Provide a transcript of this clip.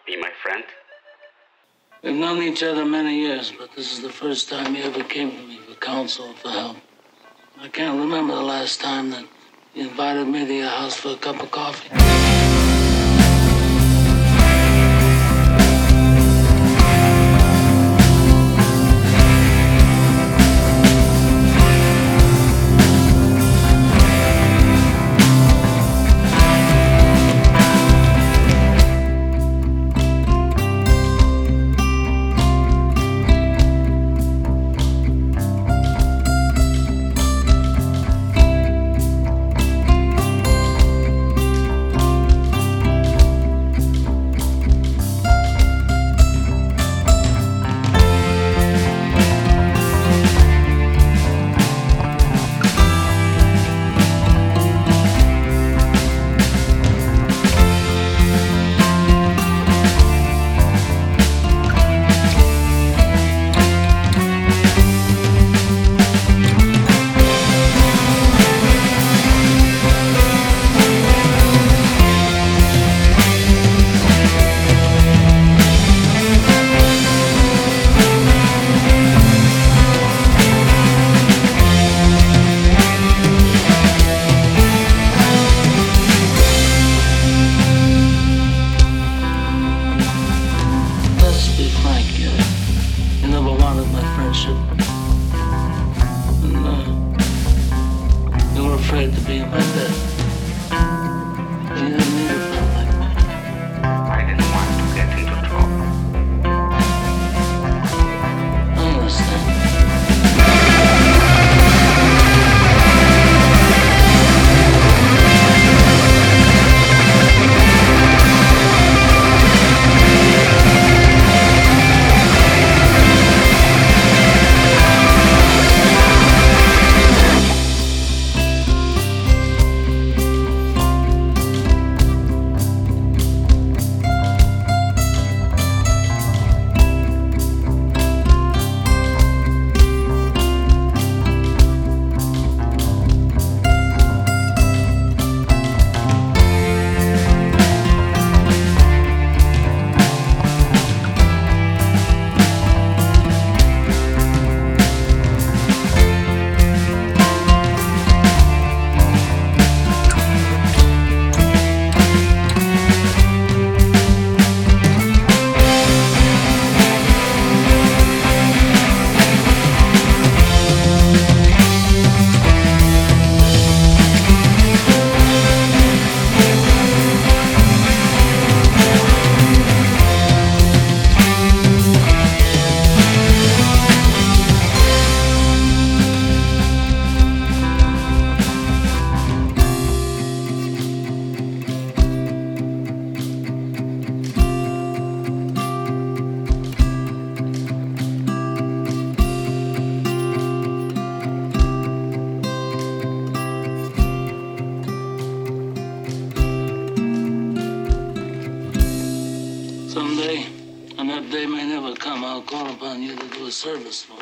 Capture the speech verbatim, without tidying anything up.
be my friend? We've known each other many years, but this is the first time you ever came to me for counsel, for help. I can't remember the last time that you invited me to your house for a cup of coffee. And, uh, you were afraid to be in my bed. You didn't need a friend like me. I didn't want to get into trouble. I understand. Someday, and that day may never come, I'll call upon you to do a service for me.